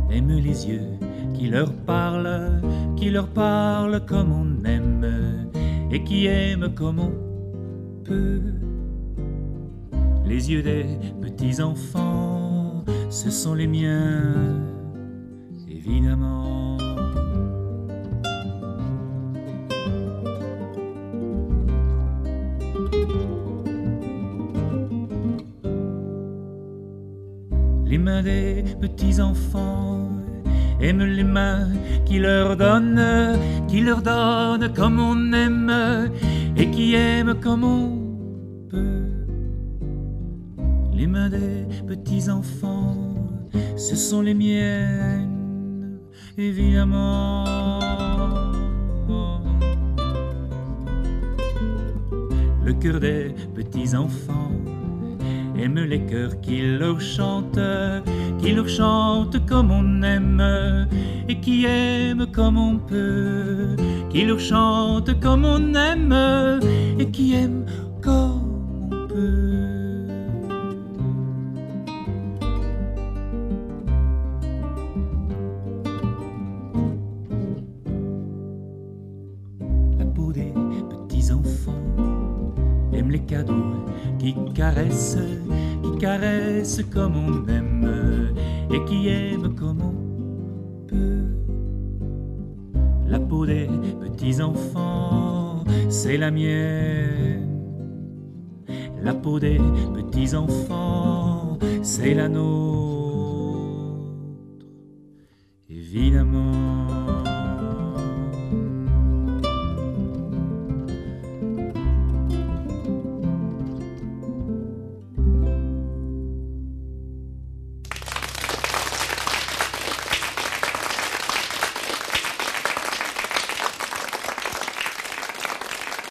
aime les yeux qui leur parlent comme on aime et qui aime comme on peut. Les yeux des petits enfants, ce sont les miens, évidemment. Les mains des petits enfants aiment les mains qui leur donnent comme on aime et qui aiment comme on peut. Les mains des petits enfants, ce sont les miennes, évidemment. Le cœur des petits enfants aime les cœurs qui leur chantent comme on aime et qui aiment comme on peut, qui leur chantent comme on aime et qui aiment comme on peut. La peau des petits enfants aime les cadeaux qui caressent comme on aime et qui aime comme on peut. La peau des petits enfants, c'est la mienne. La peau des petits enfants, c'est la nôtre. Et